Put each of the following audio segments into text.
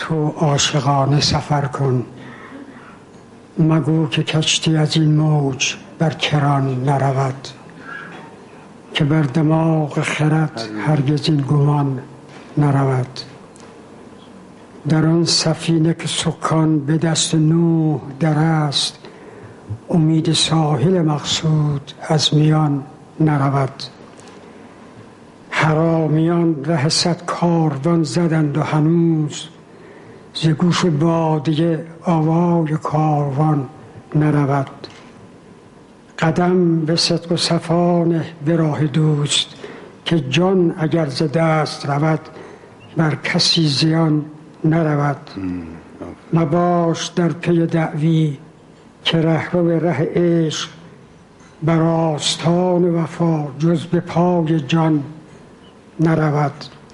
تو عاشقانه سفر کن، مگو که کشتی از این موج بر کران نرود، که بر دماغ خرد هرگز این گمان نرود. در آن سفینه که سکان به دست نوح در است، امید ساحل مقصود از میان نرود. حرامیان ره صد کاروان زدند و هنوز، ز گوش بادیه آوای کاروان نرود. قدم به صدق و صفا نه به راه دوست، که جان اگر ز دست رود بر کسی زیان نرود. مباش در پی دعوی که رهرو ره عشق، بر آستان وفا جز به پای جان نرود.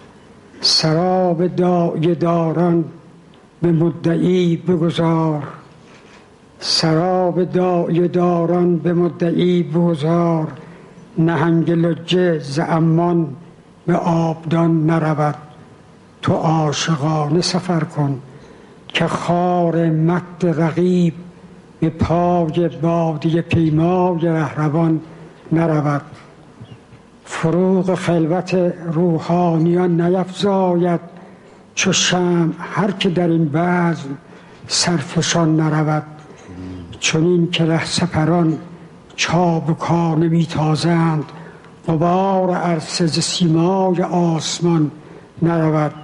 سراب داعیه داران به مدعی بگذار، سراب داعیه داران به مدعی بگذار، نهنگ لجه ز عمان به آبدان نرود. تو عاشقانه سفر کن که خار مد رقیب، به پای بادیه پیمای رهروان نرود. فروغ خلوت روحانیان نیفزاید چو شمع هر که در این بزم سرفشان نرود. چنین که رهسپران چابکانه میتازند، غبار عرصه ز سیمای آسمان نرود.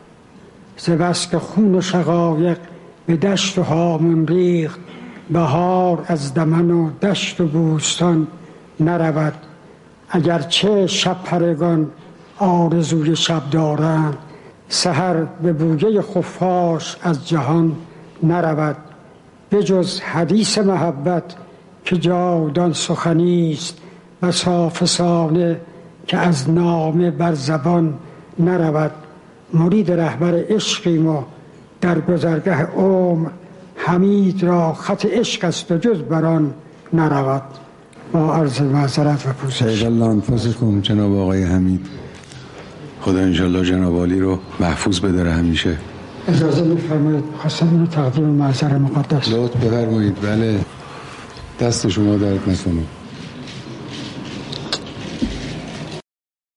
ز بس که خون شقایق به دشت و هامون ریخت، بهار از دمن و دشت و بوستان نرود. اگرچه شب پرگان آرزوی شب دارند، سحر به بویه خفاش از جهان نرود. بجز حدیث محبت که جاودان سخنیست، بسا فسانه که از نامه بر زبان نرود. مرید رهبر عشقیم و در گذرگه عمر، حمید را خط عشق است و جز بران نرود. با عرض معذرت و پوزش. شهید الله انفسکم جناب آقای حمید، خدا انشالله جناب عالی رو محفوظ بداره همیشه. اجازه می‌فرمایید خواستم اینو تقدیم معذر مقدس. لطف بفرمایید. بله، دست شما درد نکنه.